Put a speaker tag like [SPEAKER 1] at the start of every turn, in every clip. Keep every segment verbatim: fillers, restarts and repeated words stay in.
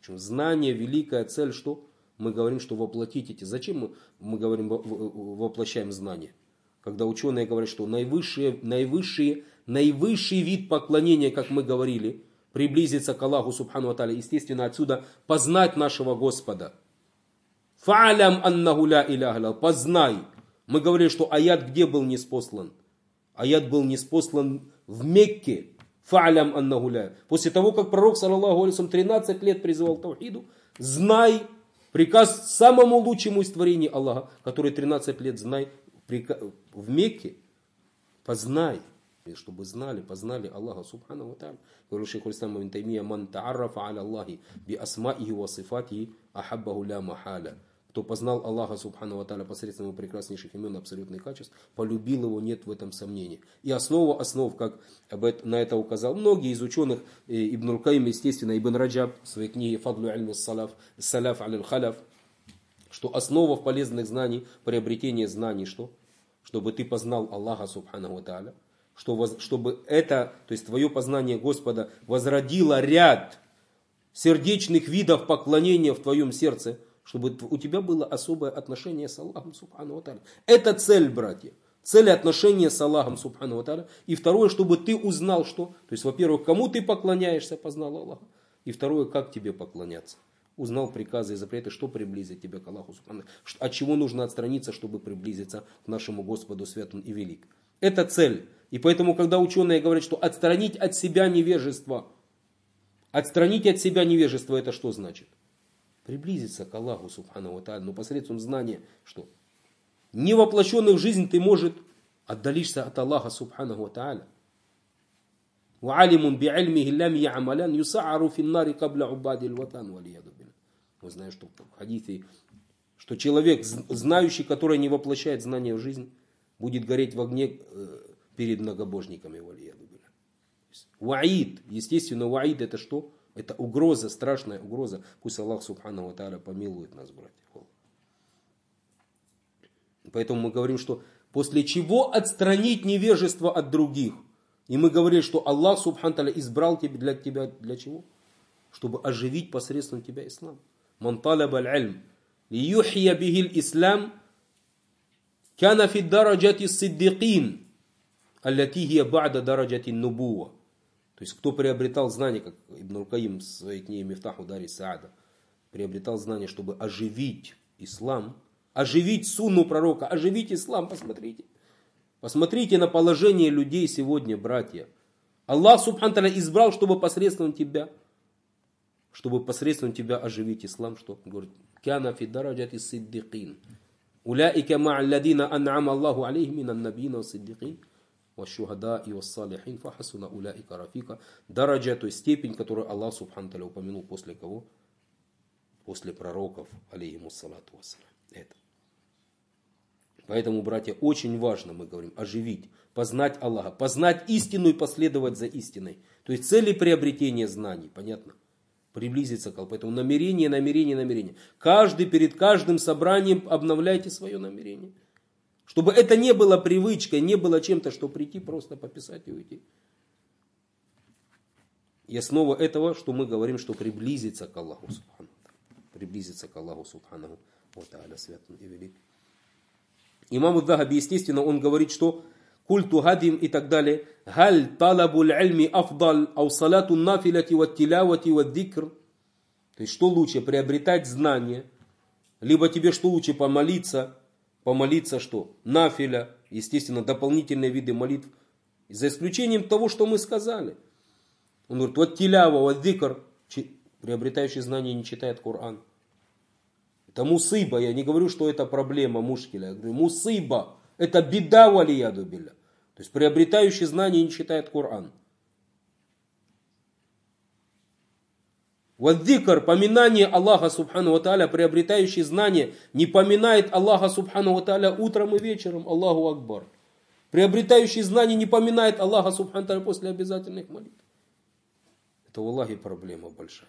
[SPEAKER 1] Знание, великая цель, что? Мы говорим, что воплотить эти. Зачем мы, мы говорим, воплощаем знание? Когда ученые говорят, что наивысший, наивысший, наивысший вид поклонения, как мы говорили, приблизиться к Аллаху Субхану ва Тааля, естественно, отсюда познать нашего Господа. Фа'алям аннаху ля иляха илля. Познай. Мы говорили, что аят где был ниспослан? Аят был ниспослан в Мекке. Фа'алям аннаху ля. После того, как пророк, саллаллаху алейхи ва саллям, тринадцать лет призывал к таухиду, знай, приказ самому лучшему из творений Аллаха, который тринадцать лет знай, в Мекке, познай, чтобы знали, познали Аллаха Субхану ва Тааля. Говорил шейх аль-Ислам ибн Таймия: «Ман та'аррафа аля Аллахи би асмаихи ва сифатихи ахаббаху ля махаля». Кто познал Аллаха Субхану ва Тааля посредством его прекраснейших имен и абсолютных качеств, полюбил его, нет в этом сомнений. И основа основ, как на это указал многие из ученых, Ибн аль-Каим, естественно, Ибн Раджаб в своей книге «Фадлу ильми салаф, салаф аль-халяф», что основа в полезных знаний, приобретение знаний, что? Чтобы ты познал Аллаха Субхану ва Тааля, чтобы это, то есть твое познание Господа, возродило ряд сердечных видов поклонения в твоем сердце, чтобы у тебя было особое отношение с Аллахом Субхану ва Тааля. Это цель, братья. Цель отношения с Аллахом Субхану ва Тааля. И второе, чтобы ты узнал, что? То есть, во-первых, кому ты поклоняешься, познал Аллаха. И второе, как тебе поклоняться. Узнал приказы и запреты, что приблизит тебя к Аллаху Субхану. От чего нужно отстраниться, чтобы приблизиться к нашему Господу святым и велик. Это цель. И поэтому, когда ученые говорят, что отстранить от себя невежество, отстранить от себя невежество, это что значит? Приблизиться к Аллаху Субхану ва Тааля, но посредством знания, что не воплощенный в жизнь ты, может, отдалишься от Аллаха Субхану ва Тааля. وَعَلِمٌ بِعِلْمِهِ لَمْ يَعْمَلَنْ يُسَعَّرُ فِي النَّارِ قَبْلَ عُبَادِ الْوَثَنِ وَلِيَذُ بِاللَّهِ. Мы знаем, что в хадисе, что человек, знающий, который не воплощает знания в жизнь, будет гореть в огне перед многобожниками. Ваид, естественно, ваид это что? Это угроза, страшная угроза. Пусть Аллах Субхану ва Тааля помилует нас, братья. Поэтому мы говорим, что после чего отстранить невежество от других. И мы говорили, что Аллах Субхану ва Тааля избрал тебя для тебя для чего? Чтобы оживить посредством тебя ислам. Ман талаба аль-илм лиюхия бихи аль-ислам кана фи дараджати ас-сиддикин аллати хия ба'да дараджати ан-нубува. То есть, кто приобретал знания, как Ибн аль-Каим в своей книге Мифтаху Дари Саада, приобретал знания, чтобы оживить ислам, оживить сунну пророка, оживить ислам, посмотрите. Посмотрите на положение людей сегодня, братья. Аллах Субхану ва Тааля избрал, чтобы посредством тебя, чтобы посредством тебя оживить ислам, что? Говорит, кяна фи дараджати сиддикин. Уляика ма алладина ан'ама Аллаху алейхим минан набiyyin was-сиддикин ваш-шухадаи вас-салихин фахасуна уляика рафика. Дараджа, то есть степень, которую Аллах Субхану ва Тааля упомянул после кого? После пророков, алейхимуссалату вассалям. Это. Поэтому, братья, очень важно, мы говорим, оживить, познать Аллаха, познать истину и последовать за истиной. То есть цели приобретения знаний, понятно? Приблизиться к Аллаху. Поэтому намерение, намерение, намерение. Каждый перед каждым собранием обновляйте свое намерение. Чтобы это не было привычкой, не было чем-то, что прийти просто пописать и уйти. И основа этого, что мы говорим, что приблизиться к Аллаху Субхану. Приблизиться к Аллаху Субхану ва Тааля святым и великим. Имам ад-Дахаби, естественно, он говорит, что культу хадим и так далее. Халь талабуль ильми афдал ау салату нафилати ва тилавати ва дикр. То есть, что лучше, приобретать знания, либо тебе что лучше, помолиться, помолиться что? Нафиля, естественно, дополнительные виды молитв, за исключением того, что мы сказали. Он говорит, ва тилява ва дикр, приобретающий знания не читает Коран. Это мусыба, я не говорю, что это проблема мушкиля, я говорю, мусыба, это беда валияду билля. То есть приобретающий знания не читает Коран. Ваддикр, поминание Аллаха Субхану ва Тааля, приобретающий знания, не поминает Аллаха Субхану ва Тааля утром и вечером, Аллаху Акбар. Приобретающий знания не поминает Аллаха Субхану ва Тааля после обязательных молитв. Это, валлахи, проблема большая.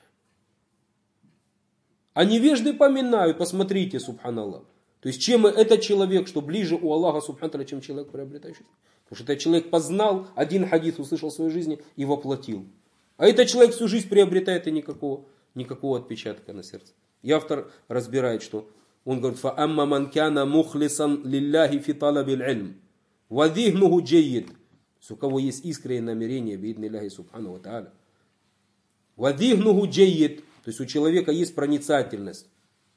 [SPEAKER 1] А невежды поминают, посмотрите, субханаллах. То есть, чем этот человек, что ближе у Аллаха, субхану тааля, чем человек, приобретающий. Потому что этот человек познал, один хадис услышал в своей жизни и воплотил. А этот человек всю жизнь приобретает и никакого. никакого отпечатка на сердце. И автор разбирает, что он говорит, فَأَمَّا مَنْ كَانَ مُخْلِصًا لِلَّهِ فِي طَلَبِ الْعِلْمِ وَذِهْنُهُ جَيِّدٌ. У кого есть искреннее намерение, биидни Аллахи субхану ва тааля. وَذِهْنُهُ جَيِّدٌ. То есть у человека есть проницательность.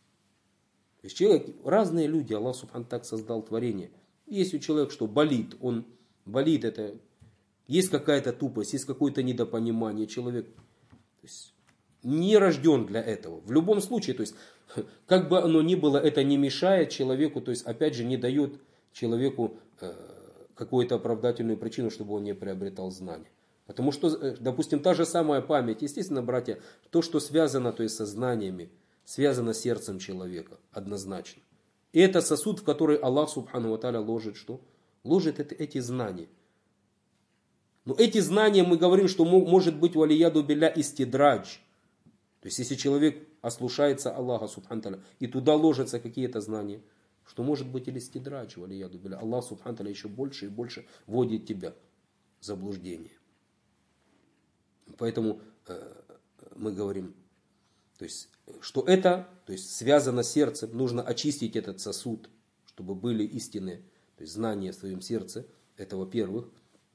[SPEAKER 1] То есть человек, разные люди, Аллах субхану так создал творение. Есть у человека, что болит, он болит, это есть какая-то тупость, есть какое-то недопонимание. Человек то есть, не рожден для этого. В любом случае, то есть, как бы оно ни было, это не мешает человеку, то есть, опять же, не дает человеку э, какую-то оправдательную причину, чтобы он не приобретал знания. Потому что, допустим, та же самая память, естественно, братья, то, что связано, то есть, со знаниями, связано с сердцем человека, однозначно. И это сосуд, в который Аллах, субхану ва тааля, ложит что? Ложит это, эти знания. Но эти знания, мы говорим, что может быть валияду билля истидрадж. То есть, если человек ослушается Аллаха, субхану тааля, и туда ложатся какие-то знания, что может быть или истидрадж, валияду билля. Аллах, субхану тааля, еще больше и больше вводит тебя в заблуждение. Поэтому э, мы говорим, то есть, что это то есть, связано с сердцем, нужно очистить этот сосуд, чтобы были истинные то есть, знания в своем сердце, это во-первых.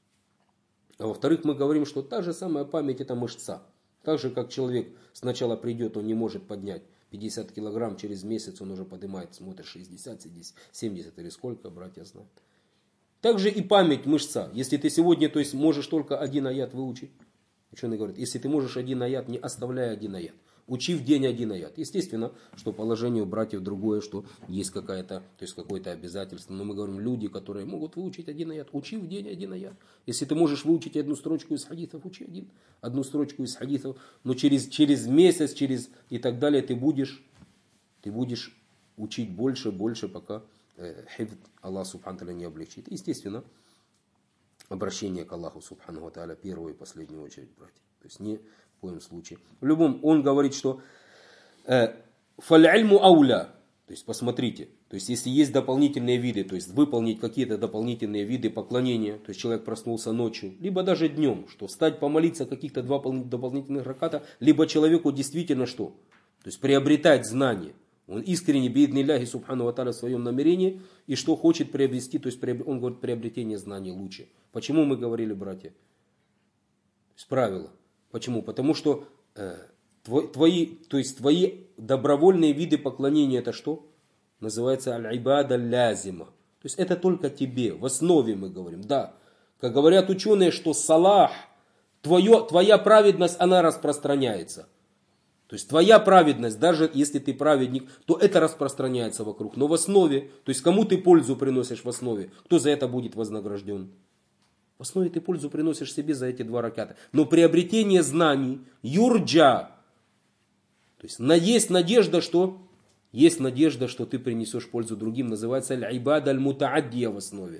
[SPEAKER 1] А во-вторых, мы говорим, что та же самая память это мышца. Так же, как человек сначала придет, он не может поднять пятьдесят килограмм, через месяц он уже поднимает, смотрит шестьдесят, семьдесят или сколько, братья знают. Также и память мышца. Если ты сегодня то есть, можешь только один аят выучить, ученые говорят, если ты можешь один аят, не оставляй один аят. Учи в день один аят. Естественно, что положение у братьев другое, что есть какая-то, то есть какое-то обязательство. Но мы говорим, люди, которые могут выучить один аят, учи в день один аят. Если ты можешь выучить одну строчку из хадисов, учи один, одну строчку из хадисов. Но через, через месяц, через и так далее ты будешь, ты будешь учить больше, больше, пока э, хифд Аллах субхану тааля не облегчит. Естественно, обращение к Аллаху субхану ва тааля первую и последнюю очередь, братья. То есть не в коем случае. В любом, он говорит, что фаль-ильму ауля, то есть посмотрите, то есть если есть дополнительные виды, то есть выполнить какие-то дополнительные виды поклонения, то есть человек проснулся ночью, либо даже днем, что встать помолиться каких-то два дополнительных раката, либо человеку действительно что? То есть приобретать знания. Он искренне, биидни Аллахи субхану ва тааля, в своем намерении, и что хочет приобрести, то есть он говорит, приобретение знаний лучше. Почему мы говорили, братья? То есть правило. Почему? Потому что э, твои, то есть твои добровольные виды поклонения это что? Называется аль-ибада лязима. То есть это только тебе, в основе мы говорим. Да, как говорят ученые, что салах, твое, твоя праведность, она распространяется. То есть твоя праведность, даже если ты праведник, то это распространяется вокруг. Но в основе, то есть кому ты пользу приносишь в основе, кто за это будет вознагражден? В основе ты пользу приносишь себе за эти два раката. Но приобретение знаний, юрджа, то есть есть надежда, что есть надежда, что ты принесешь пользу другим, называется аль-ибада аль-мутааддия в основе.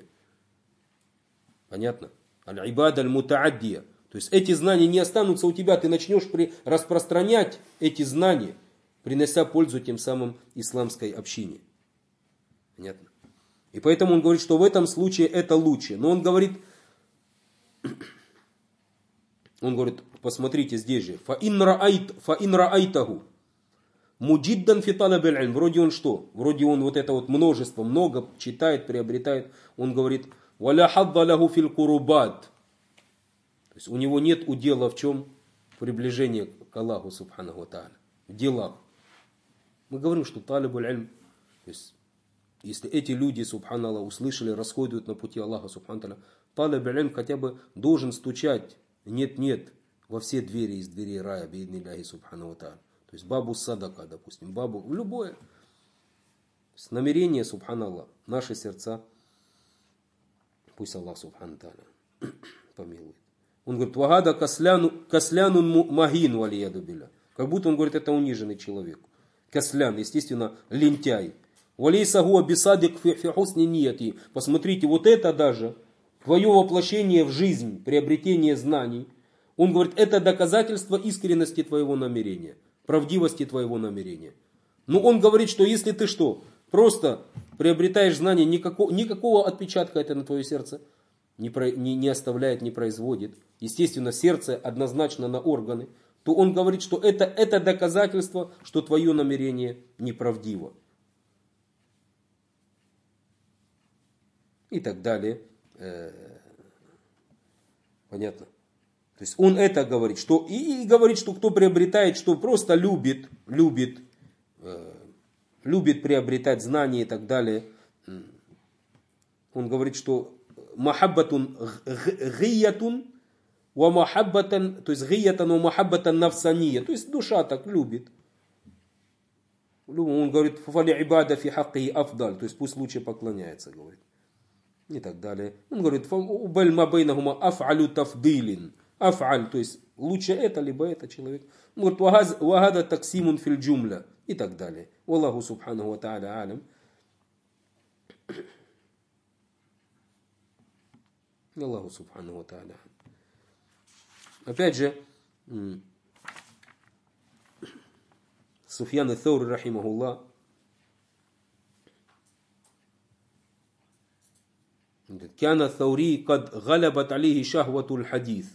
[SPEAKER 1] Понятно? Аль-ибада аль-мутааддия. То есть эти знания не останутся у тебя, ты начнешь при... распространять эти знания, принося пользу тем самым исламской общине. Понятно? И поэтому он говорит, что в этом случае это лучше. Но он говорит, он говорит, посмотрите здесь же, фаин раайтаху муджиддан фи талабил илм. Вроде он что? Вроде он вот это вот множество, много читает, приобретает. Он говорит, валя хадда лаху фил курубат. То есть у него нет удела в чем? Приближение к Аллаху субхану ва тааля. В делах. Мы говорим, что талабуль илм, то есть если эти люди, субханаллах, услышали, расходуют на пути Аллаха, субхану тааля, талабуль илм хотя бы должен стучать, нет-нет, во все двери из дверей рая, биидни Аллахи субхану ва тааля. То есть бабу садака, допустим, бабу, в любое. С намерения, субханаллах, наши сердца, пусть Аллах, субхану тааля, помилует. Он говорит, вагада каслянун магин валияду билля. Как будто он говорит, это униженный человек. Каслян, естественно, лентяй. Валейса гуа бисадик фи хусни нияти. Посмотрите, вот это даже, твое воплощение в жизнь, приобретение знаний. Он говорит, это доказательство искренности твоего намерения, правдивости твоего намерения. Но он говорит, что если ты что, просто приобретаешь знания, никакого, никакого отпечатка это на твое сердце не, про, не, не оставляет, не производит. Естественно, сердце однозначно на органы. то он говорит, что это, это доказательство, что твое намерение неправдиво. И так далее. Понятно? То есть он это говорит, что и, и говорит, что кто приобретает, что просто любит, любит, э, любит приобретать знания и так далее. Он говорит, что махаббатун гиятун ва махаббатан, то есть гиятан ва махаббатан нафсания, то есть душа так любит. Он говорит, фали ибада фи хакки афдаль, то есть пусть лучше поклоняется, говорит. И так далее. Он говорит, убаль мабайнахума аф'алю тафдилин. Аф'аль, то есть лучше это, либо это человек. Он говорит, вагада таксимун фил джумля. И так далее. Wallahu субханаху ва та'аля алям. Аллаху субханаху ва та'аля. Опять же, Суфьян ат-Таури, рахимахуллах, كان الثوري قد غلبت عليه شهوة الحديث.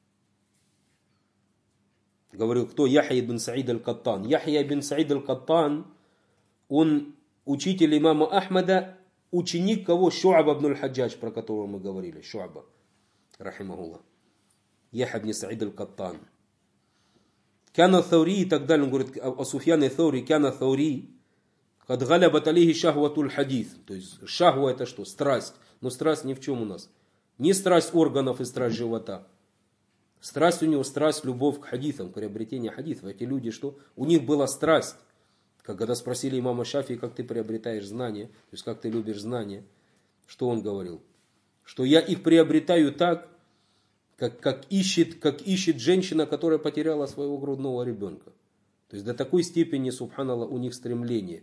[SPEAKER 1] Говорил, кто? Яхья ибн Саид аль-Каттан. Яхья ибн Саид аль-Каттан, он учитель имама Ахмада, ученик кого? Шу'аба ибн аль-Хаджадж, про которого мы говорили. Шу'аба, рахимахуллах. Яхья ибн Саид аль-Каттан. Кана Thawri, и так далее. Он говорит о Суфьяне Thawri. Кана Thawri, кад галябат алейхи шахватуль хадис. То есть шахва это что? Страсть. Но страсть ни в чем у нас. Не страсть органов и страсть живота. Страсть у него, страсть, любовь к хадисам, к приобретению хадисов. Эти люди что? У них была страсть. Когда спросили имама Шафии, как ты приобретаешь знания, то есть как ты любишь знания, что он говорил? Что я их приобретаю так, как, как, ищет, как ищет женщина, которая потеряла своего грудного ребенка. То есть до такой степени, субханаллах, у них стремление.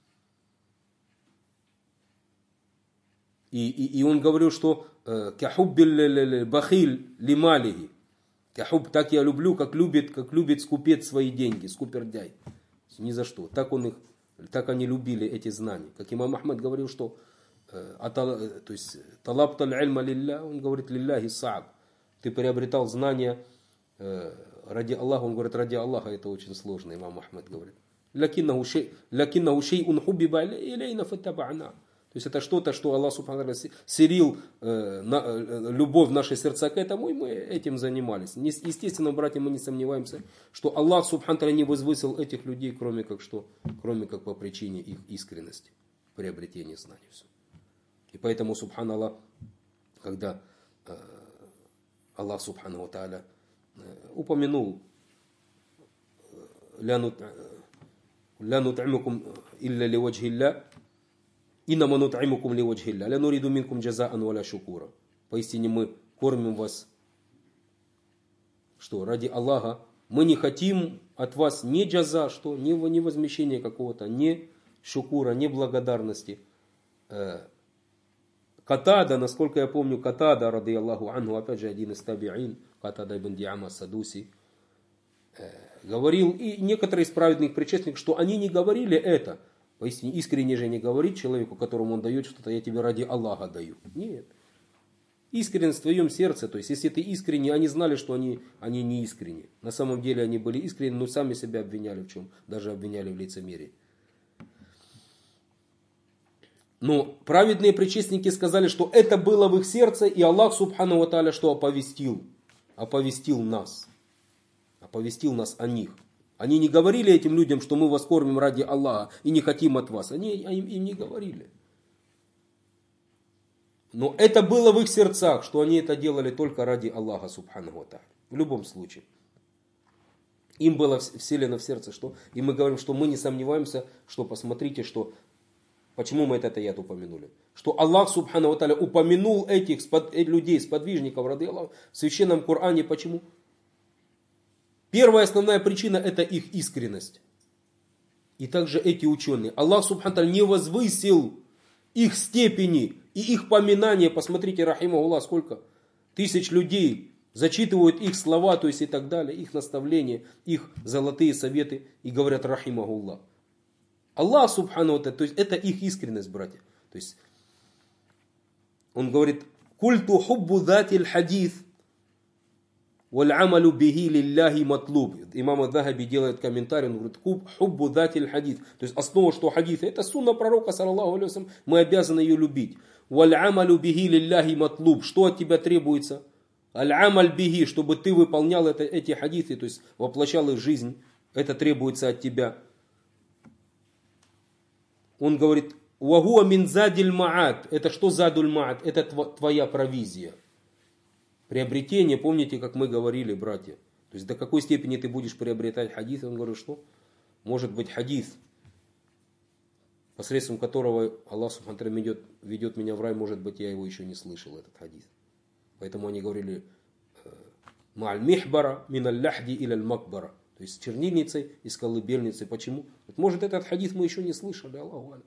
[SPEAKER 1] И, и, и он говорил, что «Кахуббил бахиль лималихи». Так я люблю, как любит, как любит скупец свои деньги, скупердяй. Ни за что. Так, он их, так они любили эти знания. Как имам Ахмад говорил, что то есть талабталь ильма лилля, он говорит лилляхи сааб. Ты приобретал знания ради Аллаха, он говорит, ради Аллаха это очень сложно, имам Ахмад говорит. Лякиннаху шей'ун хубиба илейна фаттаба'на. То есть это что-то, что Аллах субхану ва тааля селил э, на, э, любовь в наши сердца к этому, и мы этим занимались. Не, естественно, братья, мы не сомневаемся, что Аллах субхану ва тааля не возвысил этих людей, кроме как что, кроме как по причине их искренности, приобретения знаний. Все. И поэтому, субханаллах, когда э, Аллах субхану ва тааля э, упомянул «Ля нут'имукум илля ли ваджхилля», «Иннама нут'имукум ли ваджхилля, ля нуриду минкум джазаан валя шукура». Поистине мы кормим вас, что ради Аллаха. Мы не хотим от вас ни джаза, что, ни, ни возмещения какого-то, ни шукура, ни благодарности. Катада, насколько я помню, Катада, ради Аллаху анху, опять же один из таби'ин, Катада ибн Ди'ама Садуси, говорил, и некоторые из праведных предшественников, что они не говорили это. Поистине искренне же не говорит человеку, которому он дает что-то, я тебе ради Аллаха даю. Нет. Искренность в твоем сердце, то есть если ты искренне, они знали, что они, они не искренни. На самом деле они были искренни, но сами себя обвиняли в чем? Даже обвиняли в лицемерии. Но праведные предшественники сказали, что это было в их сердце, и Аллах субхану ва тааля что оповестил? Оповестил нас. Оповестил нас о них. Они не говорили этим людям, что мы вас кормим ради Аллаха и не хотим от вас. Они им, им не говорили. Но это было в их сердцах, что они это делали только ради Аллаха субхану ва тааля. В любом случае. Им было вселено в сердце, что... И мы говорим, что мы не сомневаемся, что посмотрите, что... Почему мы этот аят упомянули? Что Аллах субхану ва тааля упомянул этих спод... людей, сподвижников ради Аллаха в священном Коране. Почему? Первая основная причина это их искренность. И также эти ученые. Аллах субхану ва тааля не возвысил их степени и их поминания. Посмотрите, рахимахуллах, сколько тысяч людей зачитывают их слова, то есть и так далее, их наставления, их золотые советы и говорят рахимахуллах. Аллах субхану ва тааля, то есть это их искренность, братья. То есть он говорит: «Культу хуббу датиль хадис, «Валь амалю бихи лилляхи матлуб». Имам ад-Дахаби делает комментарий, он говорит, «Хуббу датиль хадис». То есть основа, что хадис, это сунна пророка, саллаллаху алейхи ва саллям, мы обязаны ее любить. «Валь амалю бихи лилляхи матлуб». Что от тебя требуется? «Аль-амаль бихи», чтобы ты выполнял это, эти хадисы, то есть воплощал их в жизнь. Это требуется от тебя. Он говорит, «Вагуа мин задиль маат». Это что задуль маат? Это твоя провизия. Приобретение, помните, как мы говорили, братья. То есть до какой степени ты будешь приобретать хадис? Он говорит, что? Может быть хадис, посредством которого Аллах Субхану ва Тааля ведет, ведет меня в рай, может быть, я его еще не слышал, этот хадис. Поэтому они говорили, «Ма'аль михбара миналь ляхди иля макбара». То есть с чернильницей и с колыбельницей. Почему? Может, этот хадис мы еще не слышали, Аллаху а'лям.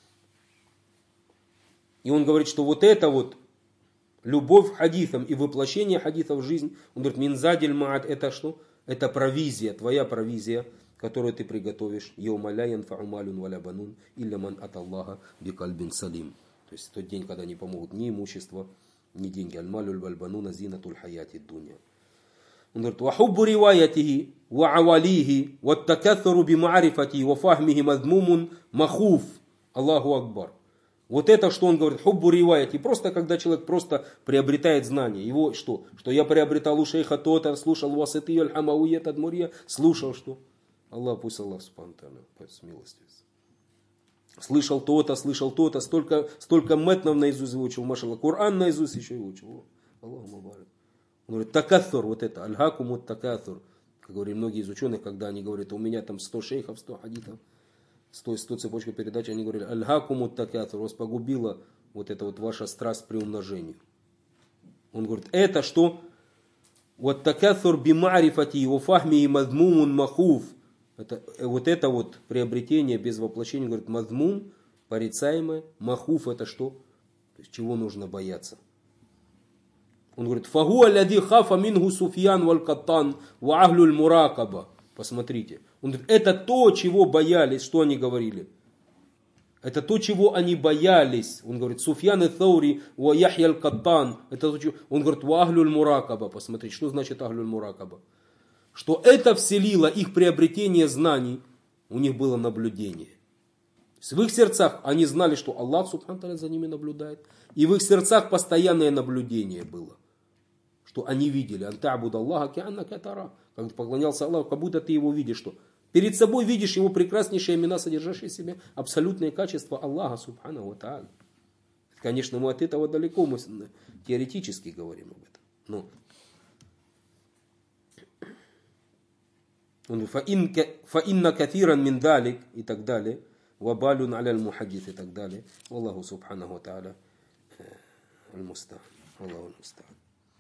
[SPEAKER 1] И он говорит, что вот это вот любовь к хадисам и воплощение хадисов в жизнь, он говорит, минзадиль маат, это что? Это провизия, твоя провизия, которую ты приготовишь. Йома ля янфау малюн валя банун илля ман ат Аллаха бикальбин салим. То есть тот день, когда не помогут ни имущество, ни деньги. Аль-малюль валь бануна зинатуль хаяти дуня. Он говорит, вахуббу риваятихи ва авалихи ва такассуру бимаарифати ва фахмихи мазмумун махуф. Аллаху акбар. Вот это, что он говорит, хуббу риваяти. Просто когда человек просто приобретает знания. Его что? Что я приобретал у шейха то-то, слушал васыты аль-хамауия тадмурия, слушал что? Аллах, пусть Аллах Субхану ва Тааля смилостивится. Слышал то-то, слышал то-то, столько, столько метнов наизусть выучил, машалла. Коран наизусть еще и выучил. Аллаху мабарак. Он говорит, такассур, вот это, аль-хакумут такассур. Как говорили многие из ученых, когда они говорят, у меня там сто шейхов, сто хадитов. сто, сто цепочка передач, они говорили, аль-хакумут такассур, вас погубила вот эта вот ваша страсть при умножении. Он говорит, это что? Вот такассур бимарифати ва фахми мазмумун махуф. Это, вот это вот приобретение без воплощения, говорит, мазмум, порицаемое, махуф, это что? То есть чего нужно бояться? Он говорит, фагу аллади хафа мингу Суфьян валь Каттан ва ахлюль муракаба. Посмотрите. Он говорит, это то, чего боялись, что они говорили. Это то, чего они боялись. Он говорит, Суфьян ат-Таури ва Яхья аль-Каттан. Это то, чего... Он говорит, ва ахлюль муракаба. Посмотрите, что значит ахлюль муракаба? Что это вселило их приобретение знаний, у них было наблюдение. В их сердцах они знали, что Аллах Субхану ва Тааля за ними наблюдает. И в их сердцах постоянное наблюдение было. Что они видели. Антабуд Аллаха кианнака тара. Когда ты поклонялся Аллаху, как будто ты его видишь. Что? Перед собой видишь его прекраснейшие имена, содержащие в себе абсолютные качества Аллаха Субхану ва Тааля. Конечно, мы от этого далеко, мы теоретически говорим об этом. Но он говорит, фаинна кафиран мин далик и так далее. Вабалюн аля аль-мухаддис и так далее. Аллаху Субхану ва Тааля аль-муста'ан. Аллаху аль-муста'ан.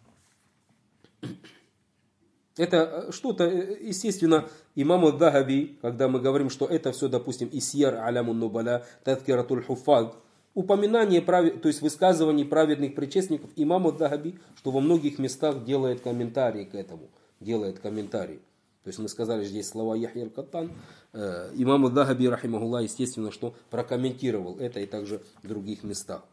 [SPEAKER 1] Это что-то, естественно, имам ад-Дахаби, когда мы говорим, что это все, допустим, Исьяр алямун нубаля, Тадкиратуль хуфад, упоминание, то есть высказываний праведных предшественников, имам ад-Дахаби, что во многих местах делает комментарии к этому, делает комментарии. То есть мы сказали здесь слова Яхья аль-Каттан, имам ад-Дахаби, рахимахуллах, естественно, что прокомментировал это и также в других местах.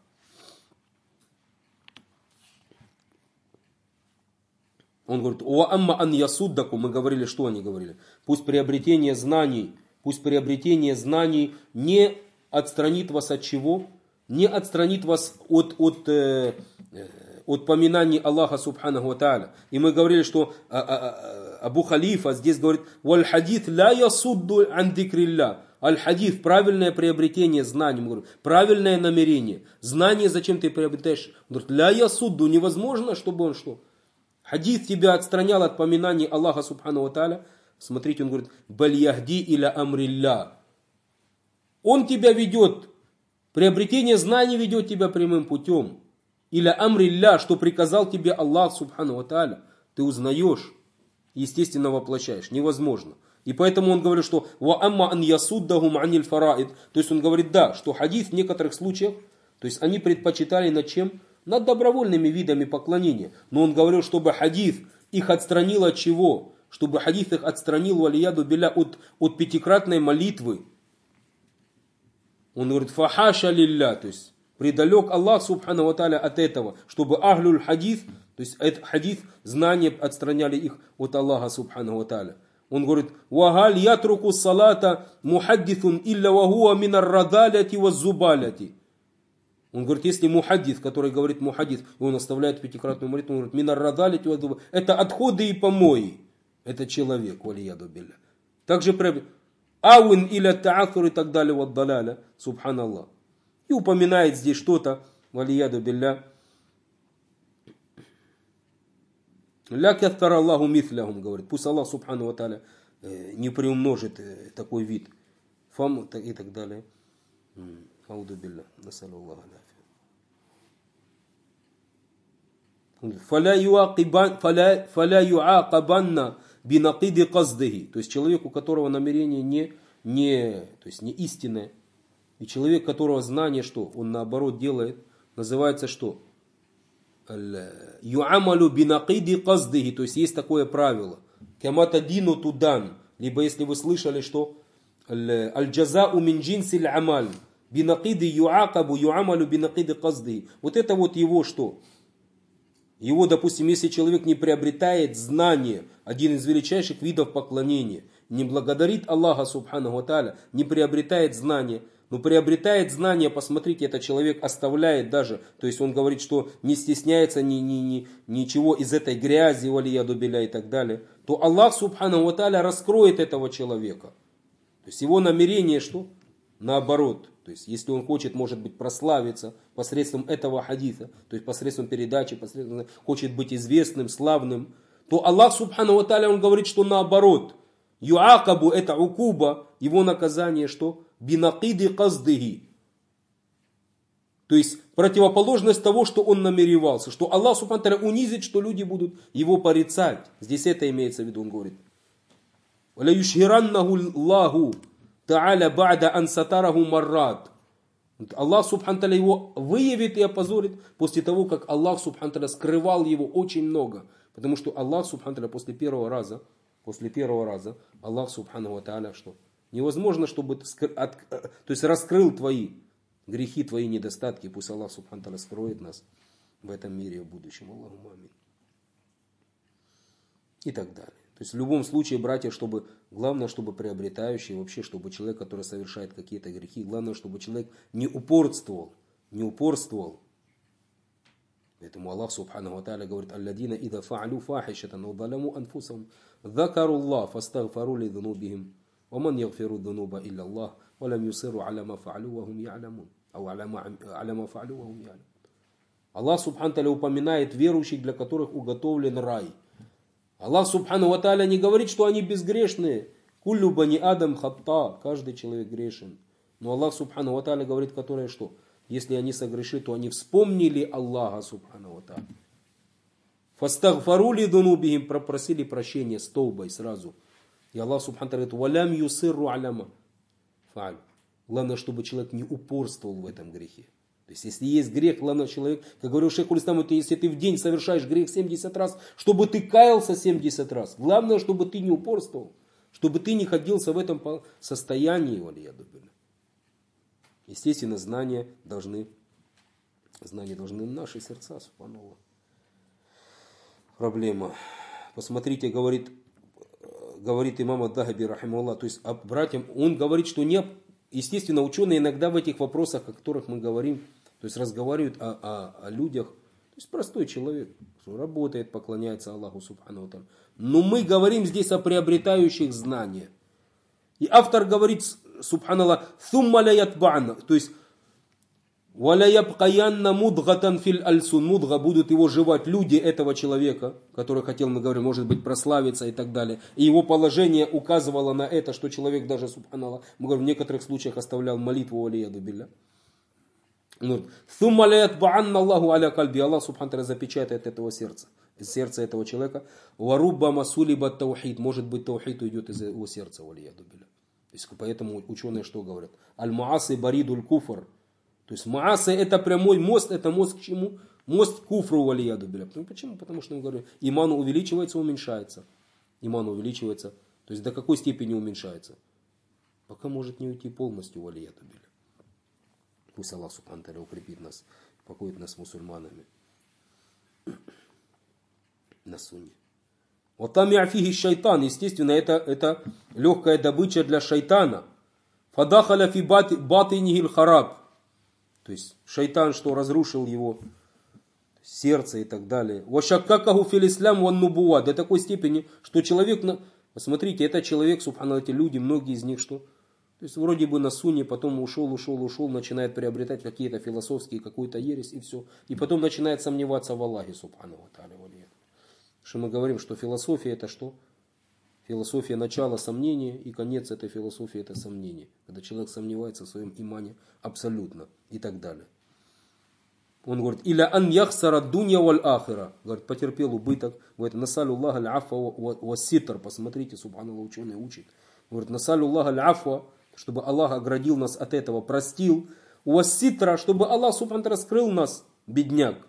[SPEAKER 1] Он говорит, «Ва амма ан ясуддаку», мы говорили, что они говорили? Пусть приобретение знаний, пусть приобретение знаний не отстранит вас от чего? Не отстранит вас от, от, э, от поминаний Аллаха Субханаху ва Тааля. И мы говорили, что а, а, Абу Халифа здесь говорит, «Валь хадит ля ясудду ан дикрилля». Аль-хадис, правильное приобретение знаний, мы говорим, правильное намерение. Знание зачем ты приобретаешь? Он говорит, «Ля ясудду», невозможно, чтобы он что? Хадис тебя отстранял от поминаний Аллаха Субхану ва Тааля. Смотрите, он говорит, «Баль яхди иля амрилля». Он тебя ведет, приобретение знаний ведет тебя прямым путем. Иля амрилля, что приказал тебе Аллах Субхану ва Тааля. Ты узнаешь, естественно, воплощаешь. Невозможно. И поэтому он говорит, что «Ва амма ан ясуддахум аниль фараид». То есть он говорит, да, что хадис в некоторых случаях, то есть они предпочитали над чем? Над добровольными видами поклонения. Но он говорил, чтобы хадис их отстранил от чего? Чтобы хадис их отстранил валияду биля от, от пятикратной молитвы. Он говорит, фахаша лилля, то есть предалек Аллах субхану ва тааля от этого, чтобы ахлюль хадис, то есть этот хадис, знания отстраняли их от Аллаха субхану ва тааля. Он говорит: «Вагаль ятруку салата мухаддифун илля вахуа минар радаляти ваззубаляти». Он говорит, если мухаддис, который говорит мухаддис, и он оставляет пятикратную молитву, он говорит: «Минар радаляти ваззубаляти». Это отходы и помои. Это человек, валияду билля. Также ауин иля та'акур и так далее, вот даляля, субханаллах. И упоминает здесь что-то, валияду билля. Ля кяттара Аллаху митляхум, говорит. Пусть Аллах субхану ва тааля не приумножит такой вид. Фам и так далее. Ауду билля. Насалю Аллаха аляфия. Фаля юакабанна бинакиди каздыхи. То есть человек, у которого намерение не, не, то есть не истинное. И человек, которого знание, что он наоборот делает, называется что? Юамалю бинакиди каздыхи. То есть есть такое правило. Камата дину тудан. Либо если вы слышали, что аль-джазау мин джинсиль амаль. Бинакиди юакабу юамалю бинакиди каздыхи. Вот это вот его что? Его, допустим, если человек не приобретает знание, один из величайших видов поклонения, не благодарит Аллаха субхану ва тааля, не приобретает знание, но приобретает знание, посмотрите, этот человек оставляет даже, то есть он говорит, что не стесняется ни, ни, ни, ничего из этой грязи, валияду билля и так далее, то Аллах субхану ва тааля раскроет этого человека. То есть его намерение что? Наоборот. То есть, если он хочет, может быть, прославиться посредством этого хадиса, то есть посредством передачи, посредством, хочет быть известным, славным, то Аллах субхану ва тааля, он говорит, что наоборот. Юакабу, это укуба, его наказание, что? Бинакиди каздыхи. То есть, противоположность того, что он намеревался. Что Аллах субхану ва тааля унизит, что люди будут его порицать. Здесь это имеется в виду, он говорит. Ла юшхираннаху Аллаху Та'аля ба'да ансатараху маррат. Аллах субхану тааля его выявит и опозорит после того, как Аллах субхану тааля скрывал его очень много. Потому что Аллах субхану тааля после первого раза, после первого раза, Аллах субхану ва тааля что? Невозможно, чтобы ты от, то есть раскрыл твои грехи, твои недостатки. Пусть Аллах субхану тааля скроет нас в этом мире и в будущем. Аллаху амин. И так далее. То есть в любом случае, братья, чтобы главное, чтобы приобретающий, вообще, чтобы человек, который совершает какие-то грехи, главное, чтобы человек не упорствовал, не упорствовал. Поэтому Аллах субхану ва тааля говорит: «Алладина ида фа'алю фахишатан ва заляму анфусахум, закару Аллах, фастагфару ли зунубихим, ва ман ягфиру зунуба илля Аллах, ва лам юсирру аля ма фа'алю ва хум я'ламун». Аллах субхану ва тааля упоминает верующих, для которых уготовлен рай. Аллах субхану ва тааля не говорит, что они безгрешные. Куллю бани адам хатта. Каждый человек грешен. Но Аллах субхану ва тааля говорит, которые что? Если они согрешили, то они вспомнили Аллаха субхану ва тааля. Фастагфарули дунубихим. Пропросили прощения с тоубой сразу. И Аллах субхану ва тааля говорит: валям юсирру аляма фа'аль. Главное, чтобы человек не упорствовал в этом грехе. То есть, если есть грех, главное, человек, как говорил шейх Улислам, если ты в день совершаешь грех семьдесят раз, чтобы ты каялся семьдесят раз. Главное, чтобы ты не упорствовал, чтобы ты не ходился в этом состоянии. Естественно, знания должны, знания должны в наши сердца, субханаллах. Проблема. Посмотрите, говорит, говорит имам ад-Дахаби, рахимахуллах, то есть, братьям, он говорит, что не, естественно, ученые иногда в этих вопросах, о которых мы говорим, то есть разговаривают о, о, о людях. То есть простой человек, работает, поклоняется Аллаху субхану ва тааля. Но мы говорим здесь о приобретающих знания. И автор говорит, субханаллах, «Thumma la yatba'na», то есть «Валя ябкаянна мудгатан фил альсун». Мудга будут его жевать люди этого человека, который хотел, мы говорим, может быть, прославиться и так далее. И его положение указывало на это, что человек даже, субханаллах, мы говорим, в некоторых случаях оставлял молитву валияду билля. «Thumma la yatba'anna Аллаху аля кальби». Аллах, субхану тааля, запечатает этого сердца, из сердца этого человека. «Варубба масулиба таухид». Может быть, таухид уйдет из его сердца валияду билля. То есть, поэтому ученые что говорят? «Аль-мааси баридуль куфр». То есть мааса это прямой мост, это мост к чему? Мост к куфру валияду билля. Почему? Потому что мы говорим, иман увеличивается, уменьшается. Иман увеличивается. То есть до какой степени уменьшается? Пока может не уйти полностью валияду билля. Пусть Аллах Субхану ва Тааля укрепит нас, покоит нас мусульманами на сунне. Вот там яфихи шайтан, естественно, это, это легкая добыча для шайтана. Фадахаля фи батинихил хараб. То есть шайтан, что разрушил его сердце и так далее. Вашаккакаху фил ислам ван нубуа. До такой степени, что человек, посмотрите, это человек, субхану, эти люди, многие из них, что, то есть вроде бы на сунне, потом ушел, ушел, ушел, начинает приобретать какие-то философские, какую-то ересь и все. И потом начинает сомневаться в Аллахе, субхану ва тааля. Что мы говорим, что философия это что? Философия начала сомнения и конец этой философии это сомнение. Когда человек сомневается в своем имане абсолютно и так далее. Он говорит, иля ан яхсара дунья валь ахира. Говорит, потерпел убыток. Говорит, насалю Аллах аль-афа ва ситр. Посмотрите, субханаллах, ученый учит. Говорит, насалю Аллах аль-афа, чтобы Аллах оградил нас от этого, простил. Ва ситра, чтобы Аллах, субханаллах, раскрыл нас, бедняк.